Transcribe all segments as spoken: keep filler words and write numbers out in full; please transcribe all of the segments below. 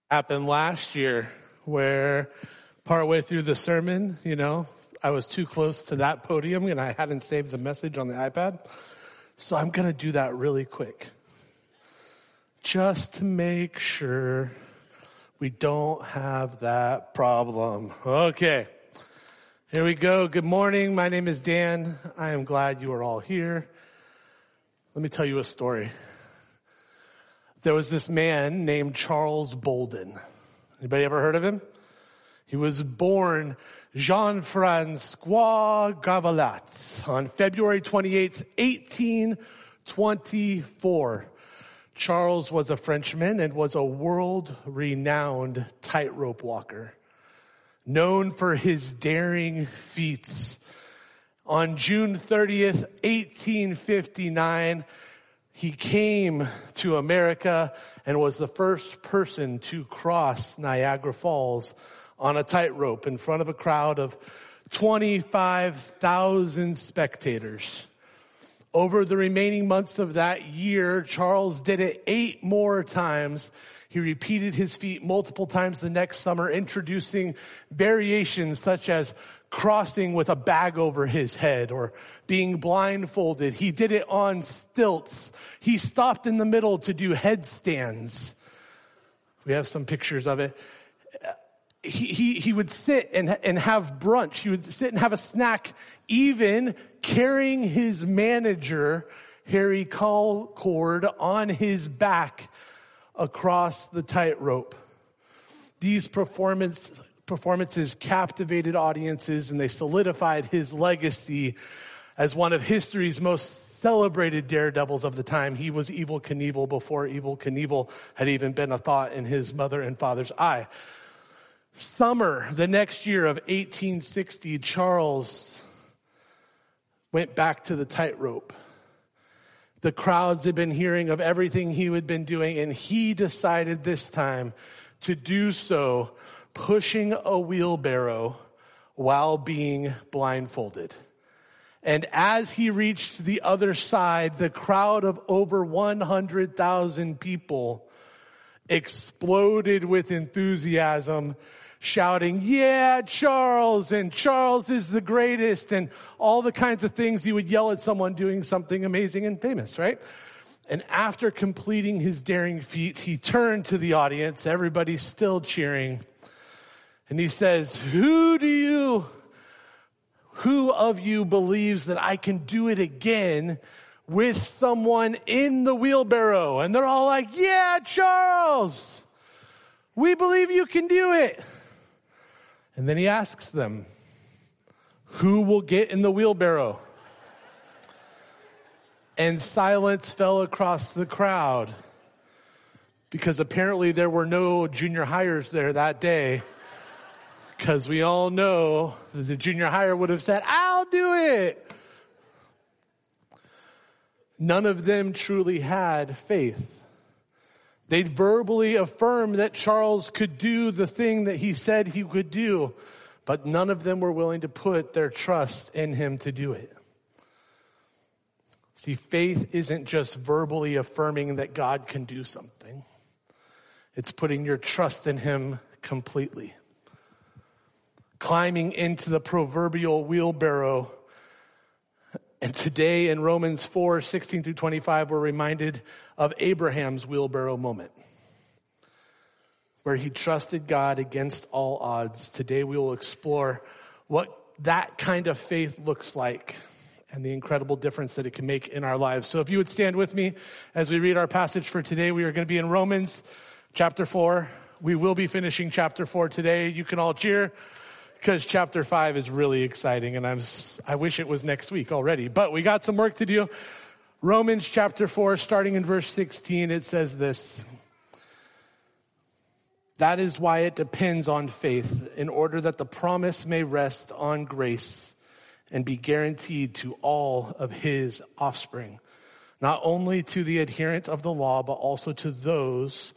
Happened last year where partway through the sermon, you know, I was too close to that podium and I hadn't saved the message on the iPad. So I'm going to do that really quick. Just to make sure we don't have that problem. Okay. Here we go. Good morning. My name is Dan. I am glad you are all here. Let me tell you a story. There was this man named Charles Bolden. Anybody ever heard of him? He was born Jean-Francois Gavalat on February twenty-eighth, eighteen twenty-four. Charles was a Frenchman and was a world-renowned tightrope walker, known for his daring feats. On June thirtieth, eighteen fifty-nine, he came to America and was the first person to cross Niagara Falls on a tightrope in front of a crowd of twenty-five thousand spectators. Over the remaining months of that year, Charles did it eight more times. He repeated his feat multiple times the next summer, introducing variations such as crossing with a bag over his head or being blindfolded. He did it on stilts. He stopped in the middle to do headstands. We have some pictures of it. He, he, he would sit and, and have brunch. He would sit and have a snack, even carrying his manager, Harry Colcord, on his back across the tightrope. These performance, performances captivated audiences and they solidified his legacy as one of history's most celebrated daredevils of the time. He was Evel Knievel before Evel Knievel had even been a thought in his mother and father's eye. Summer, the next year of eighteen sixty, Charles went back to the tightrope. The crowds had been hearing of everything he had been doing, and he decided this time to do so pushing a wheelbarrow while being blindfolded. And as he reached the other side, the crowd of over one hundred thousand people exploded with enthusiasm, shouting, "Yeah, Charles," and "Charles is the greatest," and all the kinds of things you would yell at someone doing something amazing and famous, right? And after completing his daring feat, he turned to the audience, everybody still cheering, and he says, who do you, who of you believes that I can do it again with someone in the wheelbarrow? And they're all like, "Yeah, Charles, we believe you can do it." And then he asks them, who will get in the wheelbarrow? And silence fell across the crowd because apparently there were no junior hires there that day, because we all know that the junior hire would have said, "I'll do it." None of them truly had faith. They'd verbally affirm that Charles could do the thing that he said he could do, but none of them were willing to put their trust in him to do it. See, faith isn't just verbally affirming that God can do something. It's putting your trust in him completely. Climbing into the proverbial wheelbarrow. And today in Romans four, sixteen through twenty-five, we're reminded of Abraham's wheelbarrow moment, where he trusted God against all odds. Today we will explore what that kind of faith looks like and the incredible difference that it can make in our lives. So if you would stand with me as we read our passage for today, we are going to be in Romans chapter four. We will be finishing chapter four today. You can all cheer, because chapter five is really exciting, and I'm, I wish it was next week already. But we got some work to do. Romans chapter four, starting in verse sixteen, it says this. That is why it depends on faith, in order that the promise may rest on grace and be guaranteed to all of his offspring, not only to the adherent of the law, but also to those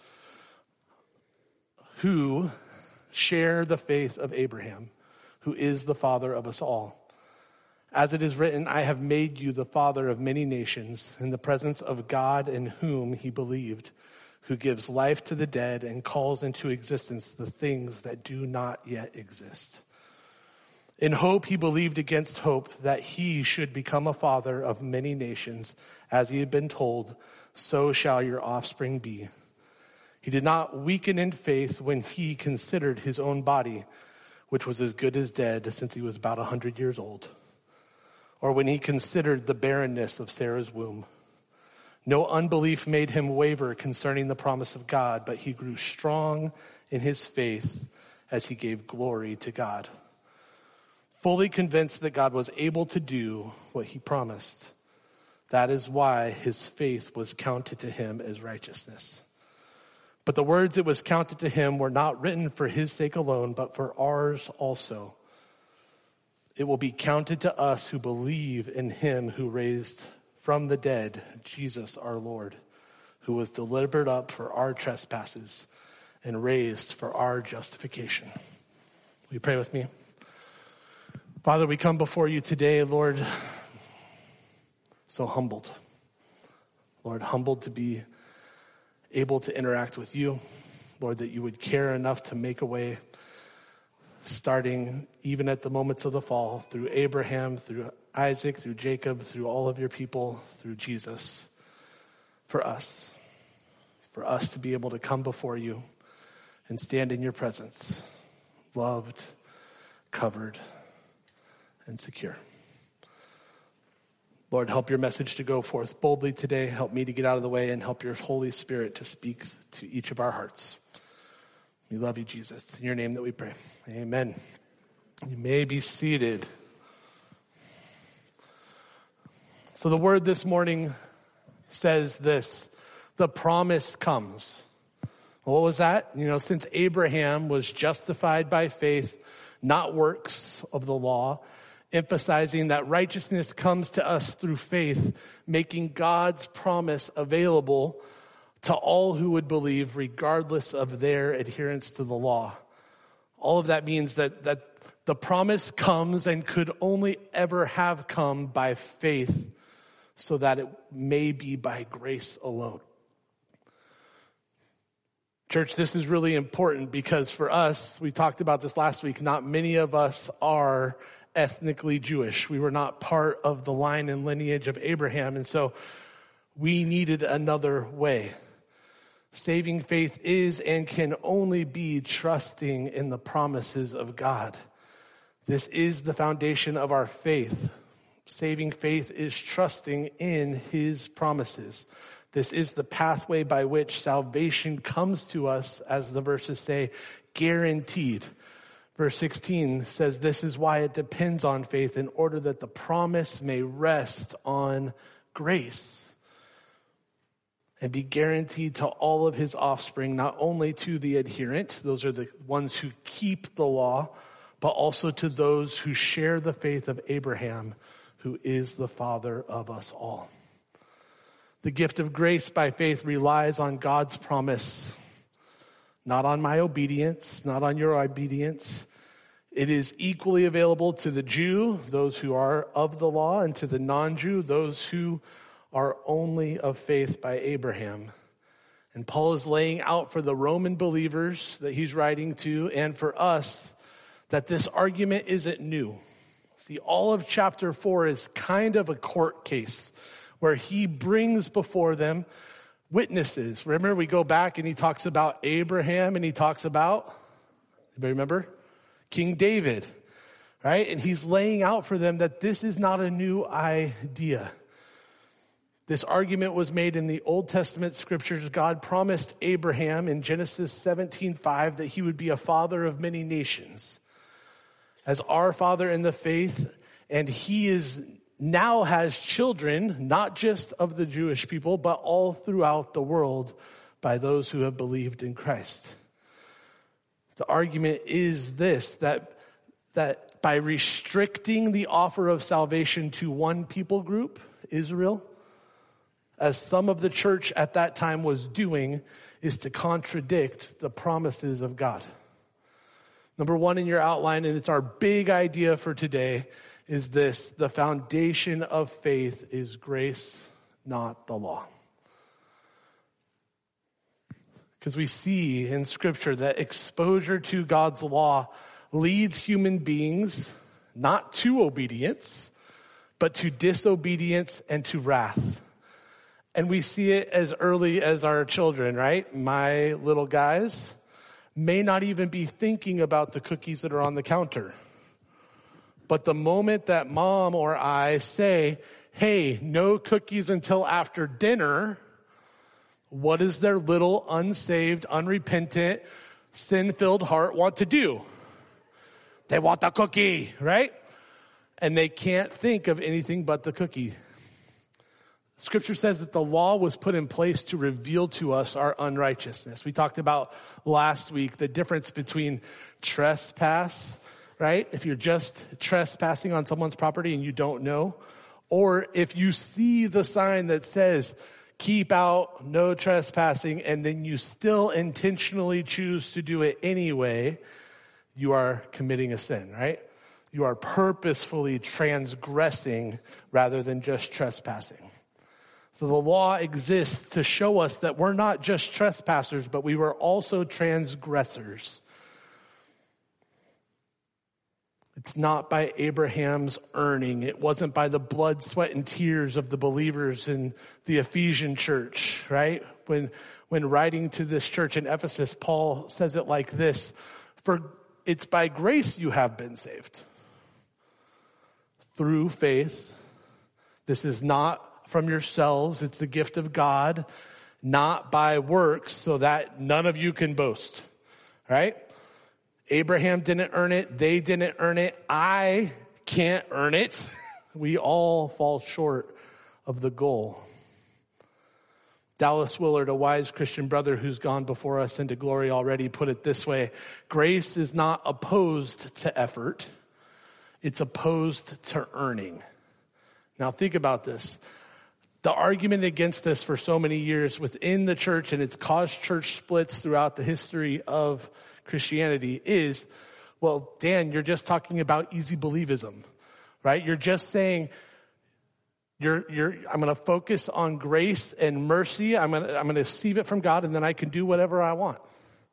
who share the faith of Abraham, who is the father of us all. As it is written, I have made you the father of many nations in the presence of God in whom he believed, who gives life to the dead and calls into existence the things that do not yet exist. In hope, he believed against hope that he should become a father of many nations, as he had been told, so shall your offspring be. He did not weaken in faith when he considered his own body, which was as good as dead since he was about a hundred years old, or when he considered the barrenness of Sarah's womb. No unbelief made him waver concerning the promise of God, but he grew strong in his faith as he gave glory to God, fully convinced that God was able to do what he promised. That is why his faith was counted to him as righteousness. But the words that was counted to him were not written for his sake alone, but for ours also. It will be counted to us who believe in him who raised from the dead Jesus our Lord, who was delivered up for our trespasses and raised for our justification. Will you pray with me? Father, we come before you today, Lord, so humbled. Lord, humbled to be able to interact with you. Lord, that you would care enough to make a way, starting even at the moments of the fall, through Abraham, through Isaac, through Jacob, through all of your people, through Jesus, for us, for us to be able to come before you and stand in your presence, loved, covered, and secure. Lord, help your message to go forth boldly today. Help me to get out of the way and help your Holy Spirit to speak to each of our hearts. We love you, Jesus. In your name that we pray. Amen. You may be seated. So the word this morning says this: the promise comes. What was that? You know, since Abraham was justified by faith, not works of the law, emphasizing that righteousness comes to us through faith, making God's promise available to all who would believe, regardless of their adherence to the law. All of that means that, that the promise comes and could only ever have come by faith, so that it may be by grace alone. Church, this is really important because for us, we talked about this last week, not many of us are ethnically Jewish. We were not part of the line and lineage of Abraham, and so we needed another way. Saving faith is and can only be trusting in the promises of God. This is the foundation of our faith. Saving faith is trusting in his promises. This is the pathway by which salvation comes to us, as the verses say, guaranteed. Verse sixteen says this is why it depends on faith, in order that the promise may rest on grace and be guaranteed to all of his offspring, not only to the adherent, those are the ones who keep the law, but also to those who share the faith of Abraham, who is the father of us all. The gift of grace by faith relies on God's promise, not on my obedience, not on your obedience. It is equally available to the Jew, those who are of the law, and to the non-Jew, those who are only of faith by Abraham. And Paul is laying out for the Roman believers that he's writing to, and for us, that this argument isn't new. See, all of chapter four is kind of a court case where he brings before them witnesses. Remember, we go back and he talks about Abraham and he talks about, anybody remember? King David, right? And he's laying out for them that this is not a new idea. This argument was made in the Old Testament scriptures. God promised Abraham in Genesis seventeen five that he would be a father of many nations, as our father in the faith, and he is now has children, not just of the Jewish people, but all throughout the world by those who have believed in Christ. The argument is this, that, that by restricting the offer of salvation to one people group, Israel, as some of the church at that time was doing, is to contradict the promises of God. Number one in your outline, and it's our big idea for today, is this: the foundation of faith is grace, not the law. Because we see in Scripture that exposure to God's law leads human beings not to obedience, but to disobedience and to wrath. And we see it as early as our children, right? My little guys may not even be thinking about the cookies that are on the counter. But the moment that mom or I say, hey, no cookies until after dinner, what does their little unsaved, unrepentant, sin-filled heart want to do? They want the cookie, right? And they can't think of anything but the cookie. Scripture says that the law was put in place to reveal to us our unrighteousness. We talked about last week the difference between trespass, right? If you're just trespassing on someone's property and you don't know, or if you see the sign that says, keep out, no trespassing, and then you still intentionally choose to do it anyway, you are committing a sin, right? You are purposefully transgressing rather than just trespassing. So the law exists to show us that we're not just trespassers, but we were also transgressors. It's not by Abraham's earning. It wasn't by the blood, sweat, and tears of the believers in the Ephesian church, right? When, when writing to this church in Ephesus, Paul says it like this: for it's by grace you have been saved. Through faith. This is not from yourselves. It's the gift of God, not by works, so that none of you can boast, right? Abraham didn't earn it. They didn't earn it. I can't earn it. We all fall short of the goal. Dallas Willard, a wise Christian brother who's gone before us into glory already, put it this way: grace is not opposed to effort. It's opposed to earning. Now think about this. The argument against this for so many years within the church, and it's caused church splits throughout the history of Christianity, is, well, Dan, you're just talking about easy believism, right? You're just saying, you're, you're, I'm going to focus on grace and mercy. I'm going to, I'm going to receive it from God, and then I can do whatever I want.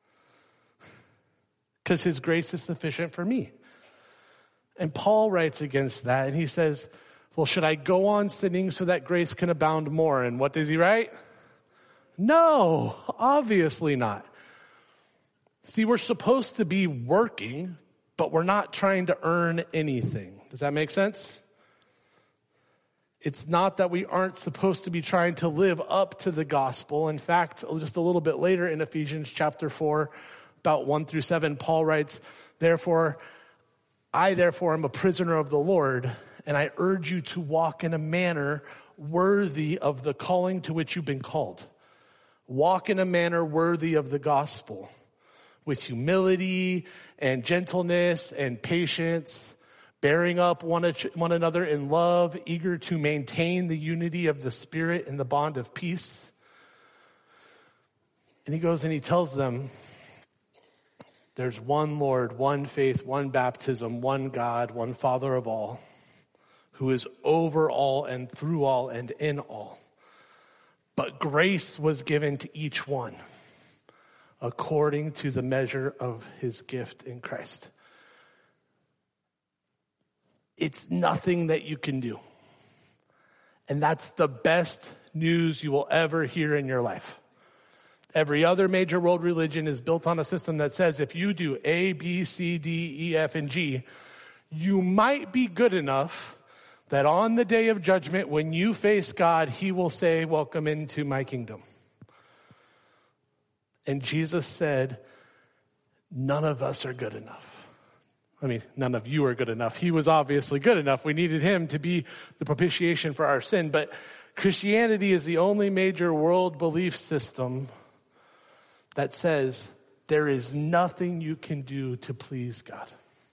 Because his grace is sufficient for me. And Paul writes against that, and he says, well, should I go on sinning so that grace can abound more? And what does he write? No, obviously not. See, we're supposed to be working, but we're not trying to earn anything. Does that make sense? It's not that we aren't supposed to be trying to live up to the gospel. In fact, just a little bit later in Ephesians chapter four, about one through seven, Paul writes, therefore, I therefore am a prisoner of the Lord, and I urge you to walk in a manner worthy of the calling to which you've been called. Walk in a manner worthy of the gospel, with humility and gentleness and patience, bearing up one, one another in love, eager to maintain the unity of the Spirit in the bond of peace. And he goes and he tells them, there's one Lord, one faith, one baptism, one God, one Father of all, who is over all and through all and in all. But grace was given to each one according to the measure of his gift in Christ. It's nothing that you can do. And that's the best news you will ever hear in your life. Every other major world religion is built on a system that says if you do A, B, C, D, E, F, and G, you might be good enough that on the day of judgment, when you face God, he will say, welcome into my kingdom. And Jesus said, none of us are good enough. I mean, none of you are good enough. He was obviously good enough. We needed him to be the propitiation for our sin. But Christianity is the only major world belief system that says there is nothing you can do to please God.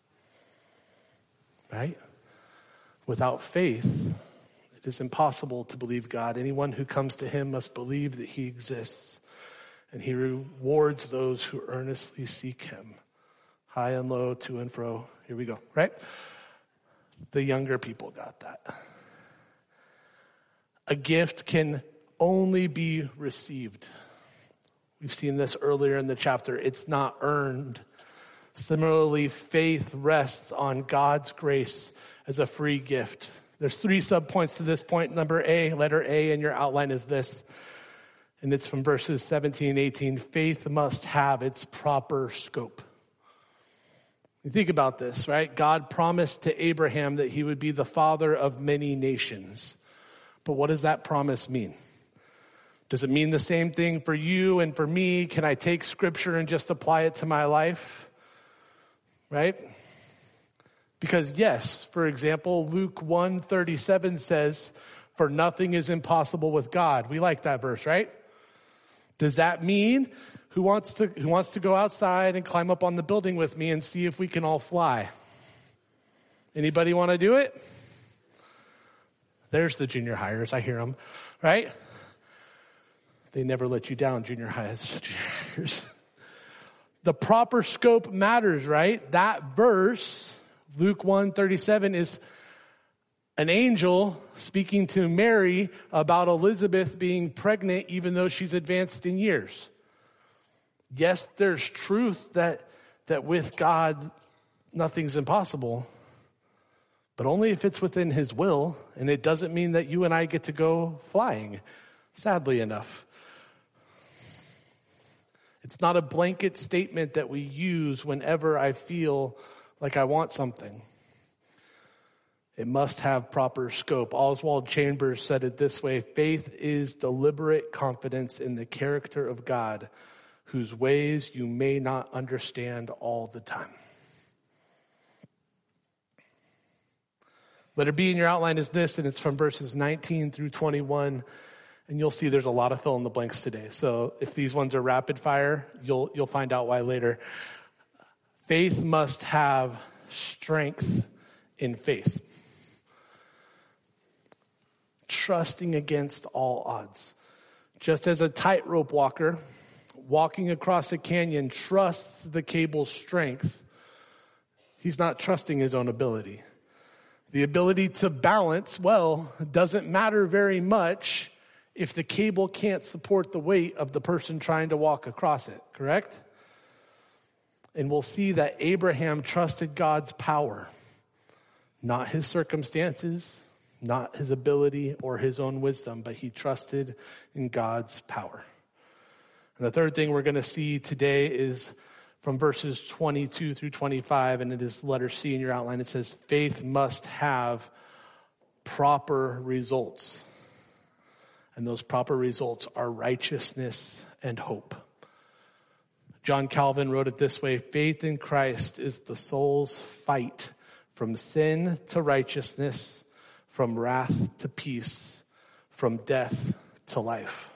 Right? Without faith, it is impossible to believe God. Anyone who comes to him must believe that he exists, and he rewards those who earnestly seek him. High and low, to and fro. Here we go, right? The younger people got that. A gift can only be received. We've seen this earlier in the chapter. It's not earned. Similarly, faith rests on God's grace as a free gift. There's three subpoints to this point. Number A, letter A in your outline is this, and it's from verses seventeen and eighteen. Faith must have its proper scope. You think about this, right? God promised to Abraham that he would be the father of many nations. But what does that promise mean? Does it mean the same thing for you and for me? Can I take scripture and just apply it to my life? Right? Because yes, for example, Luke one thirty-seven says, for nothing is impossible with God. We like that verse, right? Does that mean who wants to, who wants to go outside and climb up on the building with me and see if we can all fly? Anybody want to do it? There's the junior hires. I hear them, right? They never let you down, junior highs, junior hires. The proper scope matters, right? That verse, Luke one thirty-seven, is an angel speaking to Mary about Elizabeth being pregnant even though she's advanced in years. Yes, there's truth that, that with God, nothing's impossible, but only if it's within his will, and it doesn't mean that you and I get to go flying, sadly enough. It's not a blanket statement that we use whenever I feel like I want something. It must have proper scope. Oswald Chambers said it this way: faith is deliberate confidence in the character of God, whose ways you may not understand all the time. Letter B in your outline is this, and it's from verses nineteen through twenty-one. And you'll see there's a lot of fill in the blanks today. So if these ones are rapid fire, you'll you'll find out why later. Faith must have strength in faith. Trusting against all odds. Just as a tightrope walker walking across a canyon trusts the cable's strength, he's not trusting his own ability. The ability to balance, well, doesn't matter very much if the cable can't support the weight of the person trying to walk across it, correct? And we'll see that Abraham trusted God's power, not his circumstances, not his ability or his own wisdom, but he trusted in God's power. And the third thing we're going to see today is from verses twenty-two through twenty-five, and it is letter C in your outline. It says, faith must have proper results. And those proper results are righteousness and hope. John Calvin wrote it this way: faith in Christ is the soul's fight from sin to righteousness, from wrath to peace, from death to life.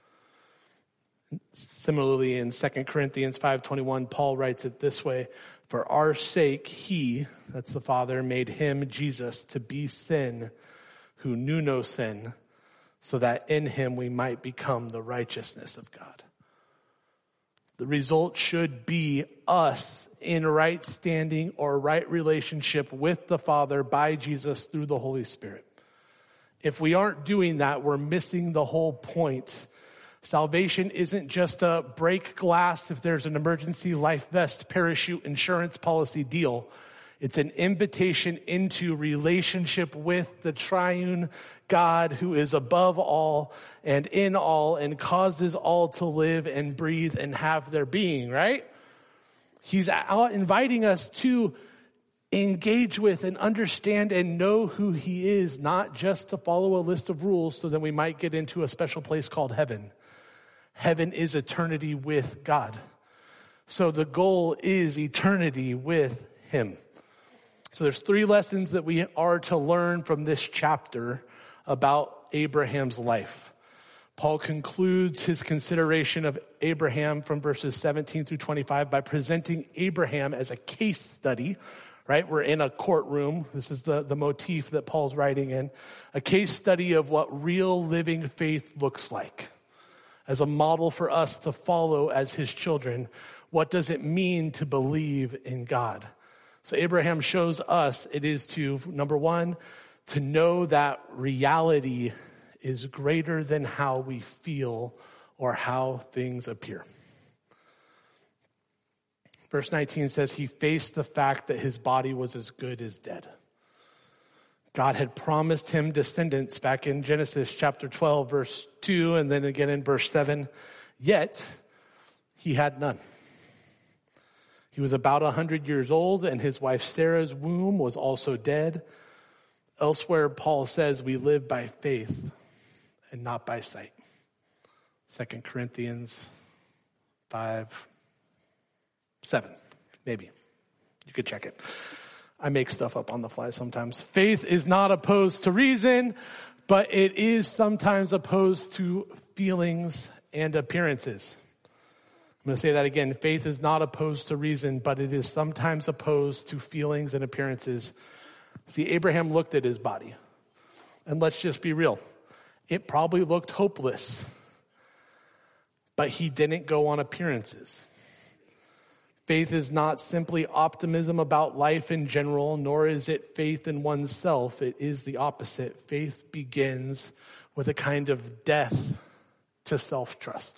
Similarly, in Second Corinthians five twenty-one, Paul writes it this way: for our sake, he, that's the Father, made him, Jesus, to be sin who knew no sin, so that in him we might become the righteousness of God. The result should be us in right standing or right relationship with the Father by Jesus through the Holy Spirit. If we aren't doing that, we're missing the whole point. Salvation isn't just a break glass if there's an emergency life vest, parachute, insurance policy deal. It's an invitation into relationship with the triune God who is above all and in all and causes all to live and breathe and have their being, right? He's out inviting us to engage with and understand and know who he is, not just to follow a list of rules so that we might get into a special place called heaven. Heaven is eternity with God. So the goal is eternity with him. So there's three lessons that we are to learn from this chapter about Abraham's life. Paul concludes his consideration of Abraham from verses seventeen through twenty-five by presenting Abraham as a case study, right? We're in a courtroom. This is the, the motif that Paul's writing in. A case study of what real living faith looks like as a model for us to follow as his children. What does it mean to believe in God? So Abraham shows us it is to, number one, to know that reality is greater than how we feel or how things appear. Verse nineteen says he faced the fact that his body was as good as dead. God had promised him descendants back in Genesis chapter twelve, verse two, and then again in verse seven. Yet, he had none. He was about one hundred years old, and his wife Sarah's womb was also dead. Elsewhere, Paul says we live by faith and not by sight. Second Corinthians five, seven, maybe. You could check it. I make stuff up on the fly sometimes. Faith is not opposed to reason, but it is sometimes opposed to feelings and appearances. I'm going to say that again. Faith is not opposed to reason, but it is sometimes opposed to feelings and appearances. See, Abraham looked at his body. And let's just be real. It probably looked hopeless. But he didn't go on appearances. Faith is not simply optimism about life in general, nor is it faith in oneself. It is the opposite. Faith begins with a kind of death to self-trust.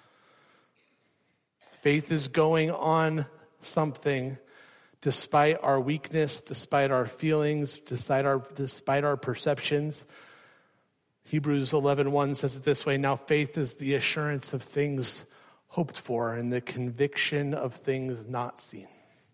Faith is going on something despite our weakness, despite our feelings, despite our, despite our perceptions. Hebrews eleven one says it this way, now faith is the assurance of things hoped for and the conviction of things not seen.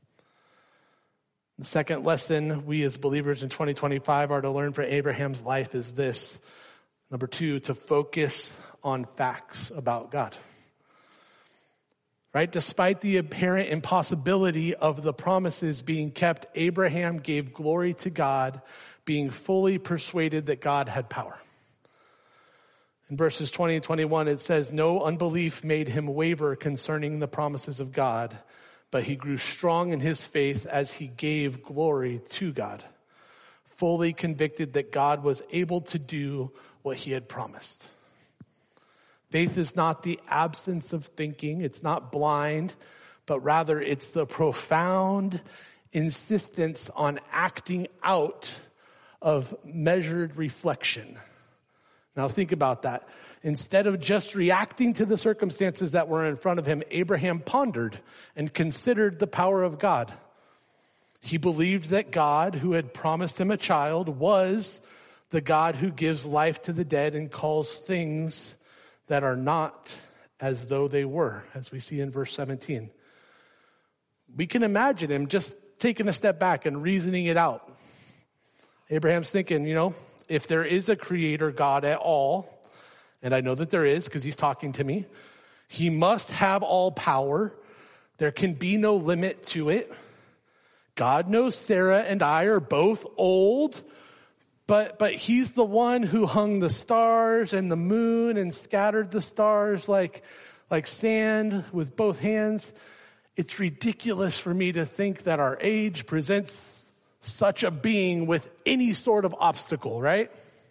The second lesson we as believers in twenty twenty-five are to learn from Abraham's life is this. Number two, to focus on facts about God. Right? Despite the apparent impossibility of the promises being kept, Abraham gave glory to God, being fully persuaded that God had power. In verses twenty and twenty-one, it says, no unbelief made him waver concerning the promises of God, but he grew strong in his faith as he gave glory to God, fully convicted that God was able to do what he had promised. Faith is not the absence of thinking. It's not blind, but rather it's the profound insistence on acting out of measured reflection. Now think about that. Instead of just reacting to the circumstances that were in front of him, Abraham pondered and considered the power of God. He believed that God, who had promised him a child, was the God who gives life to the dead and calls things that are not as though they were, as we see in verse seventeen. We can imagine him just taking a step back and reasoning it out. Abraham's thinking, you know, if there is a creator God at all, and I know that there is because he's talking to me, he must have all power. There can be no limit to it. God knows Sarah and I are both old, but, but he's the one who hung the stars and the moon and scattered the stars like, like sand with both hands. It's ridiculous for me to think that our age presents such a being with any sort of obstacle, right?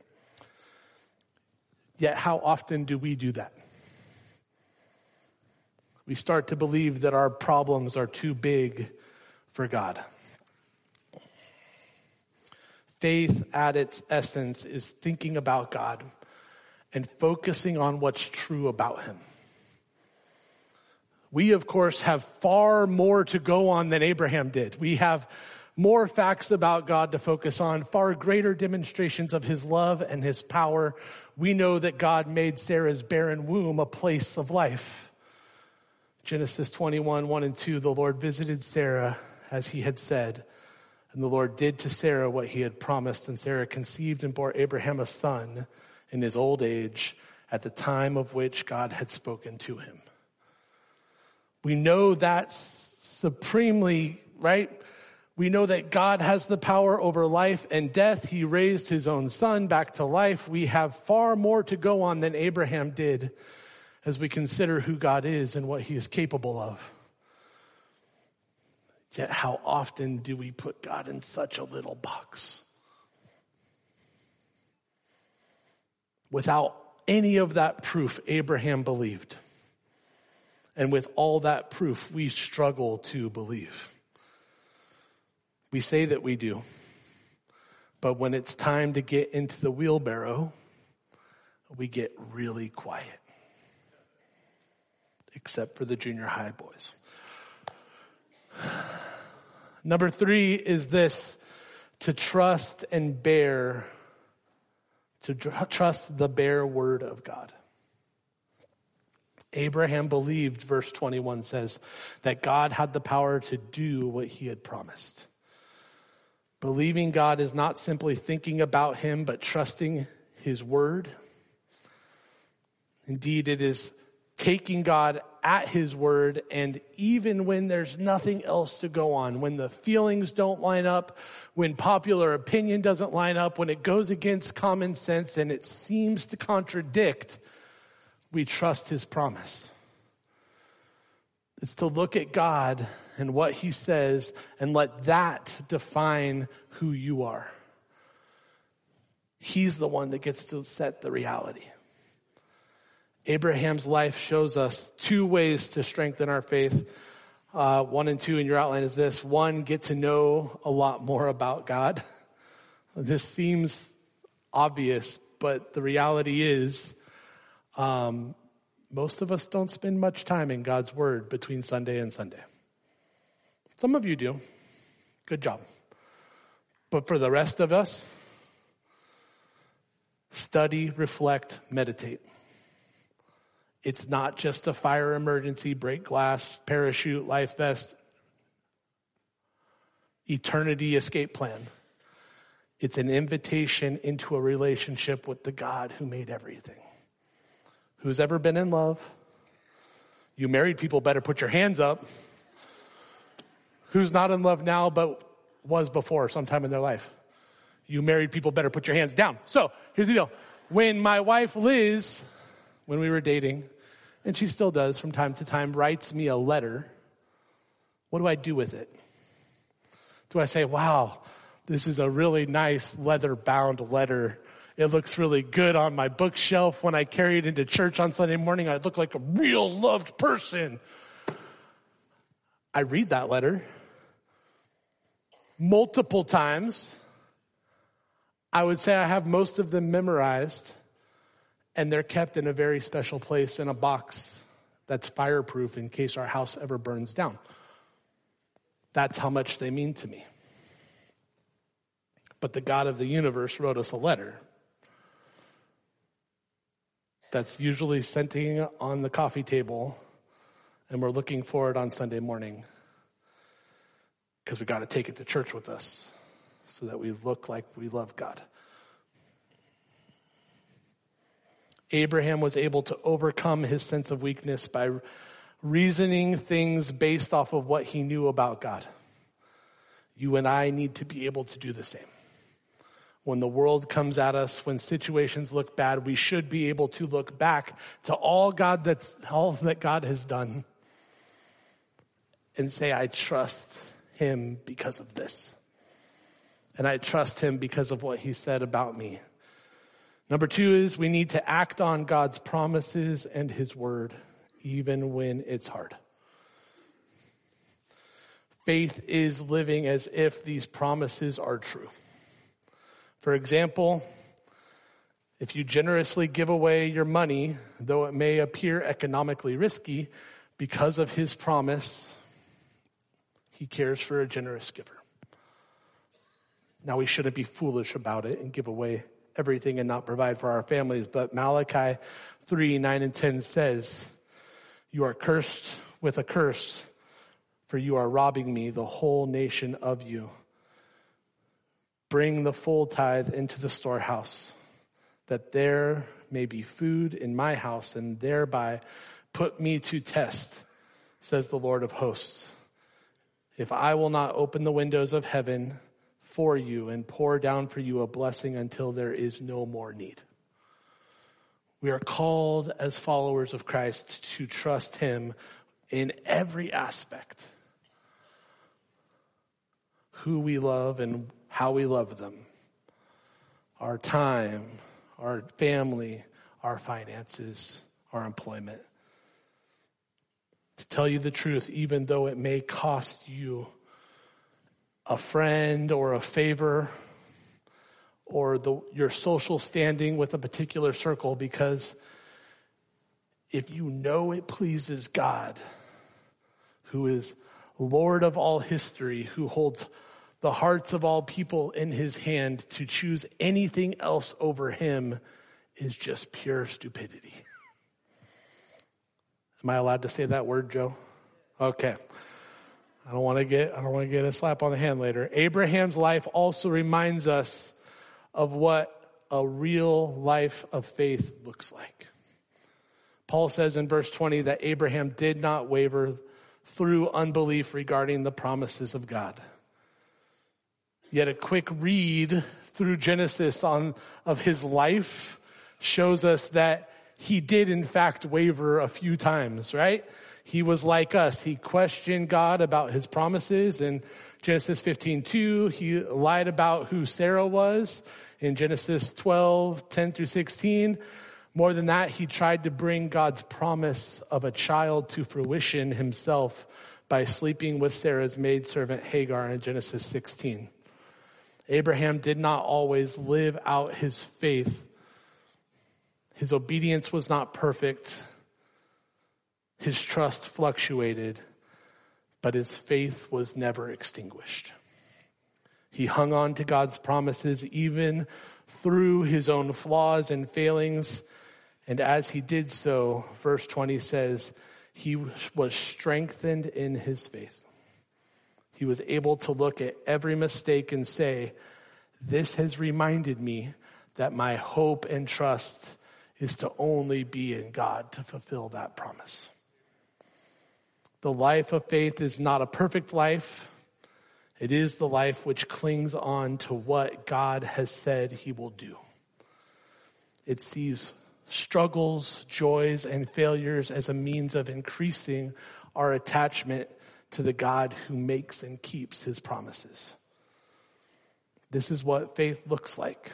Yet how often do we do that? We start to believe that our problems are too big for God. Faith at its essence is thinking about God and focusing on what's true about him. We, of course, have far more to go on than Abraham did. We have more facts about God to focus on, far greater demonstrations of his love and his power. We know that God made Sarah's barren womb a place of life. Genesis twenty-one, one and two, the Lord visited Sarah as he had said, and the Lord did to Sarah what he had promised, and Sarah conceived and bore Abraham a son in his old age at the time of which God had spoken to him. We know that's supremely, right? We know that God has the power over life and death. He raised his own son back to life. We have far more to go on than Abraham did as we consider who God is and what he is capable of. Yet how often do we put God in such a little box? Without any of that proof, Abraham believed. And with all that proof, we struggle to believe. We say that we do. But when it's time to get into the wheelbarrow, we get really quiet. Except for the junior high boys. Number three is this, to trust and bear, to tr- trust the bare word of God. Abraham believed, verse twenty-one says, that God had the power to do what he had promised. Believing God is not simply thinking about him, but trusting his word. Indeed, it is taking God at his word, and even when there's nothing else to go on, when the feelings don't line up, when popular opinion doesn't line up, when it goes against common sense and it seems to contradict, we trust his promise. It's to look at God and what he says and let that define who you are. He's the one that gets to set the reality. Abraham's life shows us two ways to strengthen our faith. Uh, one and two in your outline is this. One, get to know a lot more about God. This seems obvious, but the reality is um, most of us don't spend much time in God's word between Sunday and Sunday. Some of you do. Good job. But for the rest of us, study, reflect, meditate. It's not just a fire emergency, break glass, parachute, life vest, eternity escape plan. It's an invitation into a relationship with the God who made everything. Who's ever been in love? You married people better put your hands up. Who's not in love now but was before sometime in their life? You married people better put your hands down. So here's the deal. When my wife Liz, when we were dating, and she still does from time to time, writes me a letter, what do I do with it? Do I say, wow, this is a really nice leather-bound letter. It looks really good on my bookshelf. When I carry it into church on Sunday morning, I look like a real loved person. I read that letter multiple times. I would say I have most of them memorized, and they're kept in a very special place in a box that's fireproof in case our house ever burns down. That's how much they mean to me. But the God of the universe wrote us a letter that's usually sitting on the coffee table, and we're looking for it on Sunday morning because we got to take it to church with us so that we look like we love God. Abraham was able to overcome his sense of weakness by reasoning things based off of what he knew about God. You and I need to be able to do the same. When the world comes at us, when situations look bad, we should be able to look back to all God that's all that God has done and say, I trust him because of this. And I trust him because of what he said about me. Number two is we need to act on God's promises and his word, even when it's hard. Faith is living as if these promises are true. For example, if you generously give away your money, though it may appear economically risky, because of his promise, he cares for a generous giver. Now, we shouldn't be foolish about it and give away everything and not provide for our families, but Malachi three, nine and ten says, you are cursed with a curse, for you are robbing me, the whole nation, of you. Bring the full tithe into the storehouse, that there may be food in my house, and thereby put me to test, says the Lord of hosts. If I will not open the windows of heaven for you and pour down for you a blessing until there is no more need. We are called as followers of Christ to trust him in every aspect. Who we love and how we love them. Our time, our family, our finances, our employment. To tell you the truth, even though it may cost you a friend or a favor or the, your social standing with a particular circle, because if you know it pleases God, who is Lord of all history, who holds the hearts of all people in his hand, to choose anything else over him is just pure stupidity. Am I allowed to say that word, Joe? Okay. I don't want to get, I don't want to get a slap on the hand later. Abraham's life also reminds us of what a real life of faith looks like. Paul says in verse twenty that Abraham did not waver through unbelief regarding the promises of God. Yet a quick read through Genesis on of his life shows us that he did in fact waver a few times, right? He was like us. He questioned God about his promises in Genesis fifteen two. He lied about who Sarah was in Genesis twelve ten through sixteen. More than that, he tried to bring God's promise of a child to fruition himself by sleeping with Sarah's maidservant Hagar in Genesis sixteen. Abraham did not always live out his faith. His obedience was not perfect. His trust fluctuated, but his faith was never extinguished. He hung on to God's promises even through his own flaws and failings. And as he did so, verse twenty says, he was strengthened in his faith. He was able to look at every mistake and say, this has reminded me that my hope and trust is to only be in God to fulfill that promise. The life of faith is not a perfect life. It is the life which clings on to what God has said he will do. It sees struggles, joys, and failures as a means of increasing our attachment to the God who makes and keeps his promises. This is what faith looks like.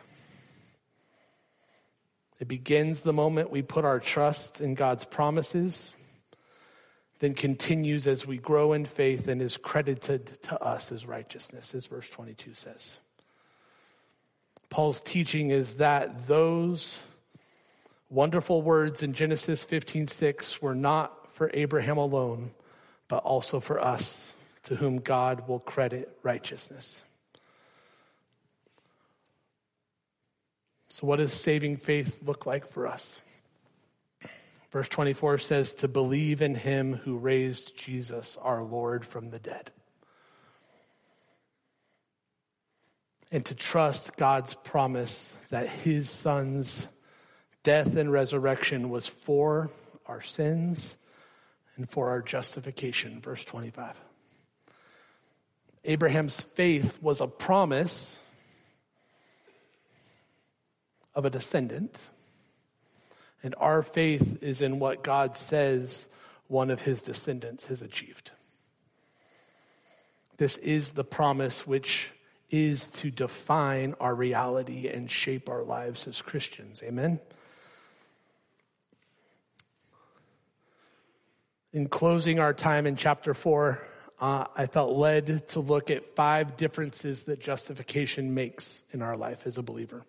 It begins the moment we put our trust in God's promises, then continues as we grow in faith and is credited to us as righteousness, as verse twenty-two says. Paul's teaching is that those wonderful words in Genesis fifteen six were not for Abraham alone, but also for us, to whom God will credit righteousness. So what does saving faith look like for us? Verse twenty-four says, to believe in him who raised Jesus, our Lord, from the dead. And to trust God's promise that his son's death and resurrection was for our sins and for our justification. Verse twenty-five. Abraham's faith was a promise of a descendant. And our faith is in what God says one of his descendants has achieved. This is the promise which is to define our reality and shape our lives as Christians. Amen? In closing our time in chapter four, uh, I felt led to look at five differences that justification makes in our life as a believer.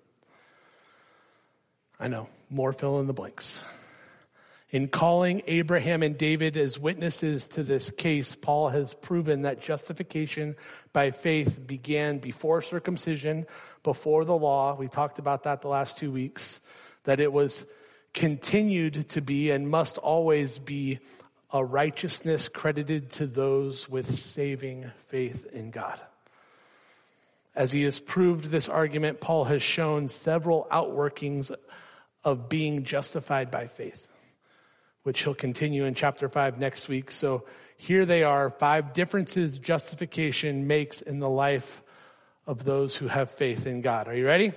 I know, more fill in the blanks. In calling Abraham and David as witnesses to this case, Paul has proven that justification by faith began before circumcision, before the law. We talked about that the last two weeks. That it was continued to be and must always be a righteousness credited to those with saving faith in God. As he has proved this argument, Paul has shown several outworkings of being justified by faith, which he'll continue in chapter five next week. So here they are, five differences justification makes in the life of those who have faith in God. Are you ready?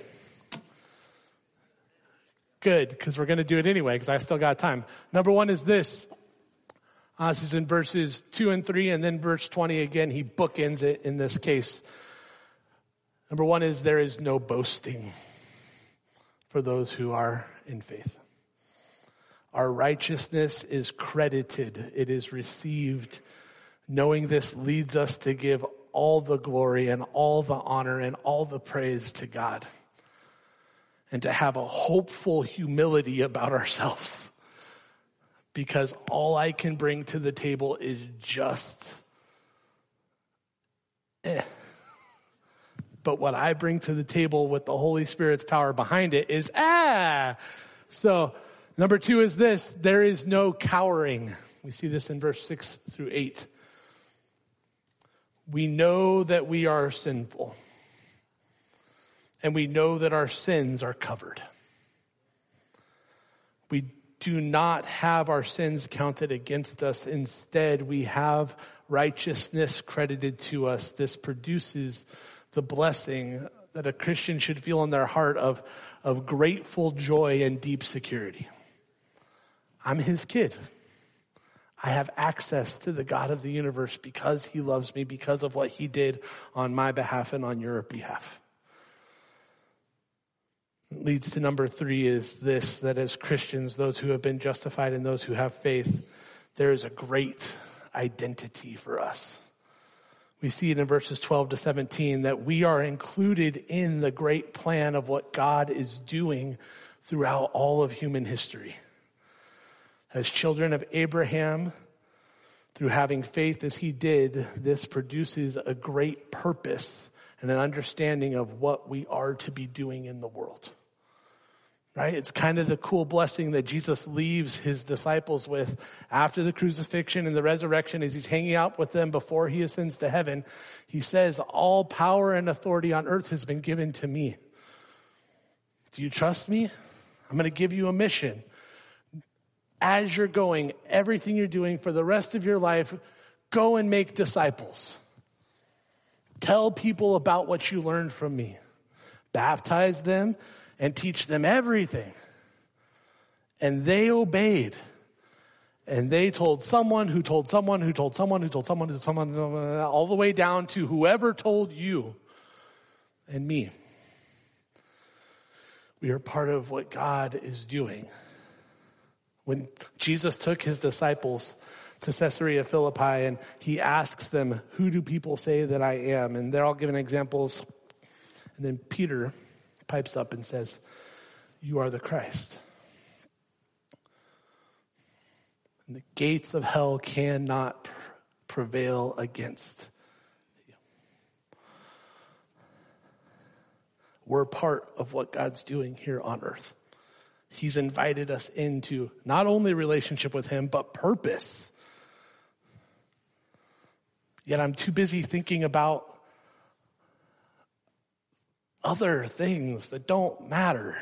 Good, because we're going to do it anyway, because I still got time. Number one is this. Uh, this is in verses two and three, and then verse twenty again. He bookends it in this case. Number one is there is no boasting for those who are in faith. Our righteousness is credited. It is received. Knowing this leads us to give all the glory and all the honor and all the praise to God. And to have a hopeful humility about ourselves. Because all I can bring to the table is just eh. But what I bring to the table with the Holy Spirit's power behind it is, ah. So number two is this: there is no cowering. We see this in verse six through eight. We know that we are sinful, and we know that our sins are covered. We do not have our sins counted against us. Instead, we have righteousness credited to us. This produces the blessing that a Christian should feel in their heart of, of grateful joy and deep security. I'm his kid. I have access to the God of the universe because he loves me, because of what he did on my behalf and on your behalf. It leads to number three is this, that as Christians, those who have been justified and those who have faith, there is a great identity for us. We see it in verses twelve to seventeen that we are included in the great plan of what God is doing throughout all of human history. As children of Abraham, through having faith as he did, this produces a great purpose and an understanding of what we are to be doing in the world. Right? It's kind of the cool blessing that Jesus leaves his disciples with after the crucifixion and the resurrection. As he's hanging out with them before he ascends to heaven, he says, all power and authority on earth has been given to me. Do you trust me? I'm going to give you a mission. As you're going, everything you're doing for the rest of your life, go and make disciples. Tell people about what you learned from me. Baptize them and teach them everything. And they obeyed. And they told someone who told someone who told someone who told someone who told someone, all the way down to whoever told you and me. We are part of what God is doing. When Jesus took his disciples to Caesarea Philippi and he asks them, who do people say that I am? And they're all given examples. And then Peter pipes up and says, you are the Christ. And the gates of hell cannot pr- prevail against you. We're part of what God's doing here on earth. He's invited us into not only relationship with him, but purpose. Yet I'm too busy thinking about other things that don't matter.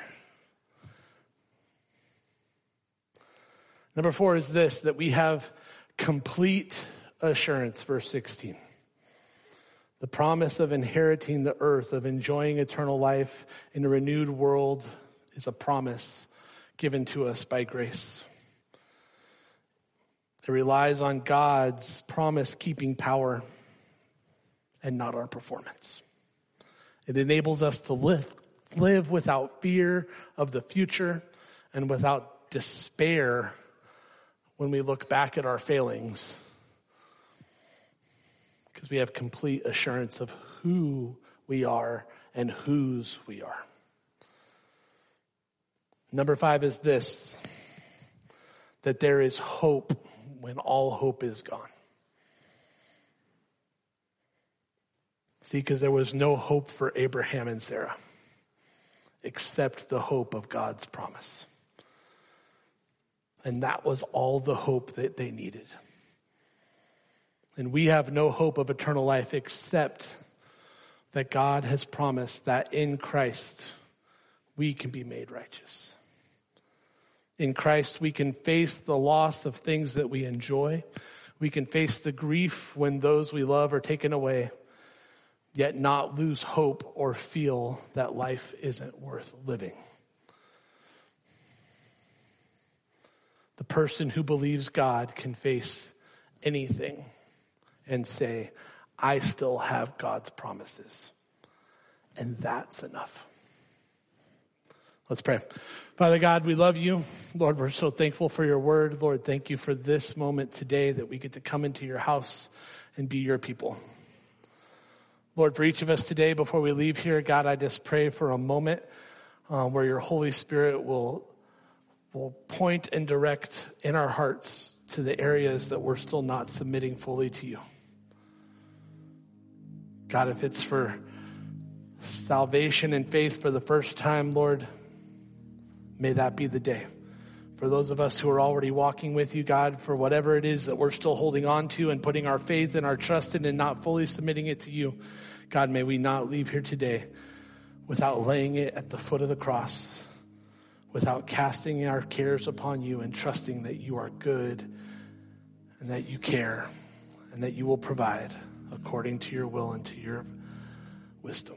Number four is this, that we have complete assurance, verse sixteen. The promise of inheriting the earth, of enjoying eternal life in a renewed world, is a promise given to us by grace. It relies on God's promise-keeping power and not our performance. It enables us to live, live without fear of the future and without despair when we look back at our failings, because we have complete assurance of who we are and whose we are. Number five is this, that there is hope when all hope is gone. See, because there was no hope for Abraham and Sarah except the hope of God's promise. And that was all the hope that they needed. And we have no hope of eternal life except that God has promised that in Christ we can be made righteous. In Christ we can face the loss of things that we enjoy. We can face the grief when those we love are taken away, yet not lose hope or feel that life isn't worth living. The person who believes God can face anything and say, I still have God's promises. And that's enough. Let's pray. Father God, we love you. Lord, we're so thankful for your word. Lord, thank you for this moment today that we get to come into your house and be your people. Lord, for each of us today, before we leave here, God, I just pray for a moment uh, where your Holy Spirit will, will point and direct in our hearts to the areas that we're still not submitting fully to you. God, if it's for salvation and faith for the first time, Lord, may that be the day. For those of us who are already walking with you, God, for whatever it is that we're still holding on to and putting our faith and our trust in and not fully submitting it to you, God, may we not leave here today without laying it at the foot of the cross, without casting our cares upon you and trusting that you are good and that you care and that you will provide according to your will and to your wisdom.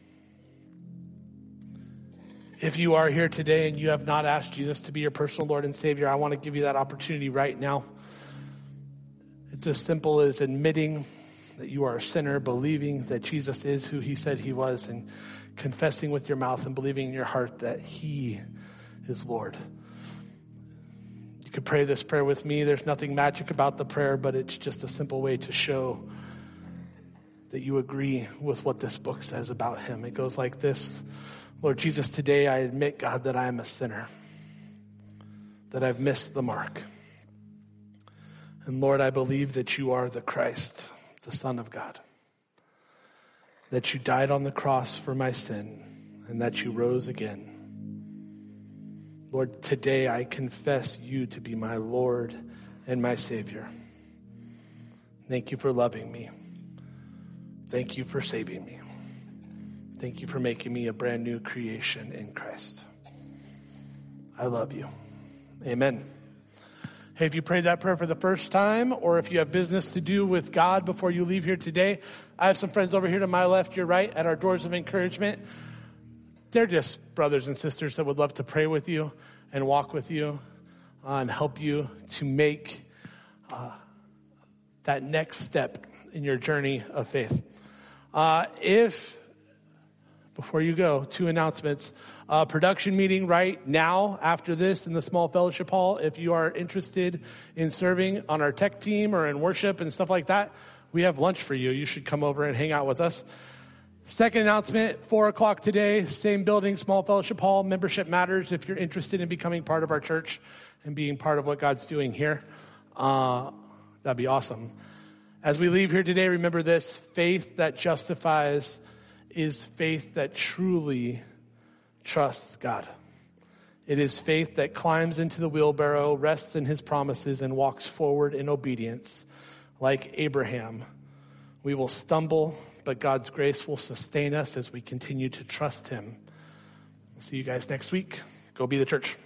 If you are here today and you have not asked Jesus to be your personal Lord and Savior, I want to give you that opportunity right now. It's as simple as admitting that you are a sinner, believing that Jesus is who he said he was, and confessing with your mouth and believing in your heart that he is Lord. You could pray this prayer with me. There's nothing magic about the prayer, but it's just a simple way to show that you agree with what this book says about him. It goes like this. Lord Jesus, today I admit, God, that I am a sinner, that I've missed the mark. And Lord, I believe that you are the Christ, the Son of God, that you died on the cross for my sin and that you rose again. Lord, today I confess you to be my Lord and my Savior. Thank you for loving me. Thank you for saving me. Thank you for making me a brand new creation in Christ. I love you. Amen. Hey, if you prayed that prayer for the first time, or if you have business to do with God before you leave here today, I have some friends over here to my left, your right, at our doors of encouragement. They're just brothers and sisters that would love to pray with you and walk with you uh, and help you to make uh, that next step in your journey of faith. Uh, if... Before you go, two announcements. Uh, production meeting right now after this in the small fellowship hall. If you are interested in serving on our tech team or in worship and stuff like that, we have lunch for you. You should come over and hang out with us. Second announcement, four o'clock today, same building, small fellowship hall. Membership matters if you're interested in becoming part of our church and being part of what God's doing here. Uh, that'd be awesome. As we leave here today, remember this: faith that justifies is faith that truly trusts God. It is faith that climbs into the wheelbarrow, rests in his promises, and walks forward in obedience. Like Abraham, we will stumble, but God's grace will sustain us as we continue to trust him. See you guys next week. Go be the church.